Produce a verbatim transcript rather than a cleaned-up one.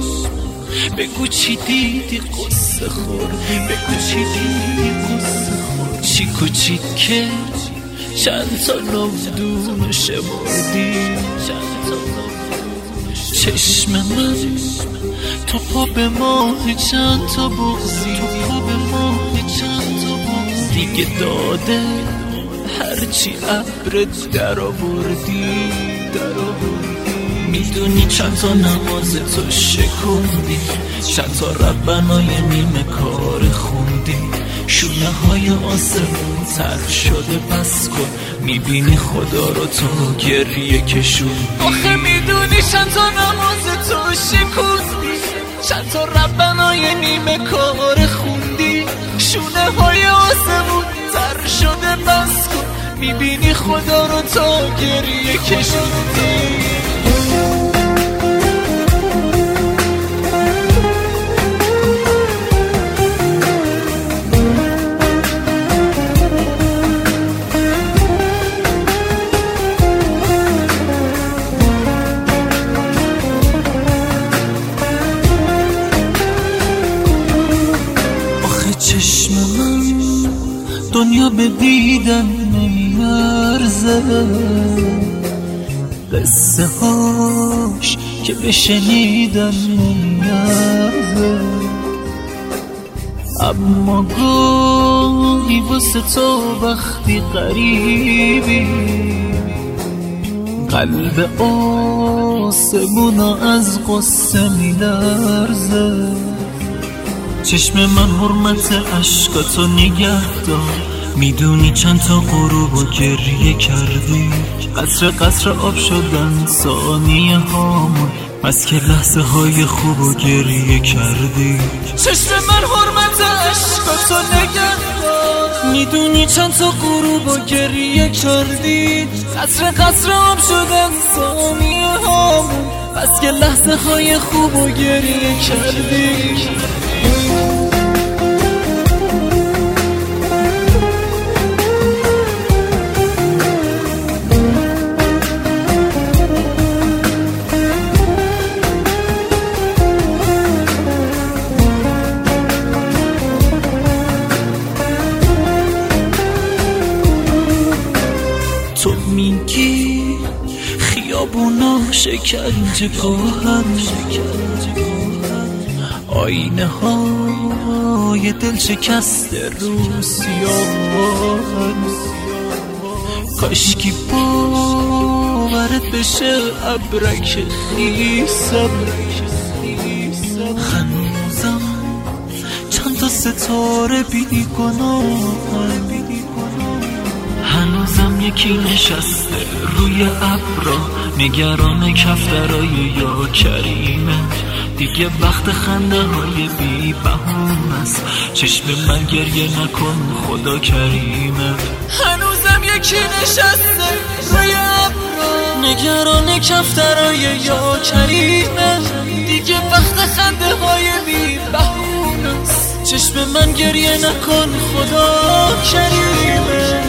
بگو چی دیدی قصه خوردی، بگو چی دیدی قصه خوردی، چیک و چیکه چند تا نودون شمردی، چشم من تو پا به ماه چند تا بغزی، تو پا به ماه چند تا بغزی، دیگه داده هرچی عبرت در آوردی در آوردی. میدونی چند تا نماز تو شکوندی، چند تا ربنای نیمه کار خوندی، شونه های آسمون تر شده پس کن، میبینی خدا رو تو گریه کشوندی. آخه میدونی چند تا نماز تو شکوندی، چند تا ربنای نیمه کار خوندی، شونه های آسمون تر شده پس کن، میبینی خدا رو تو گریه کشوندی. چشم من دنیا به دیدن نمیارزه، قصه هاش که به شنیدن نمیارزه، اما گاهی واسه تو وقتی قریبی، قلب آسمونا از قصه میلرزه. چشم من حرمت عشقاتو نگه دار، میدونی چند تا غروب و گریه کردی، قطر قطر آب شدن ثانیه هامون، بس که لحظه های خوب و گریه کردی. چشم من حرمت عشقاتو نگه دار، میدونی چند تا غروب و گریه کردی، قطر قطر آب شدن ثانیه هامون، بس که لحظه های خوب و گریه کردی. تو میگی خیابونا شکنجه گاهن، آینه های دل شکست رو سیاهن، کاشکی باورت بشه ابرک خیسم، هنوزم چند تا ستاره بی گناهن، هنوزم یکی نشسته روی ابرا نگران کفترای یا کریمه، دیگه وقت خنده های بی بهونه است، چشم من گریه نکن خدا کریمه. هنوزم یکی نشسته روی ابرا نگران کفترای یا کریمه، دیگه وقت خنده های بی بهونه است، چشم من گریه نکن خدا کریمه.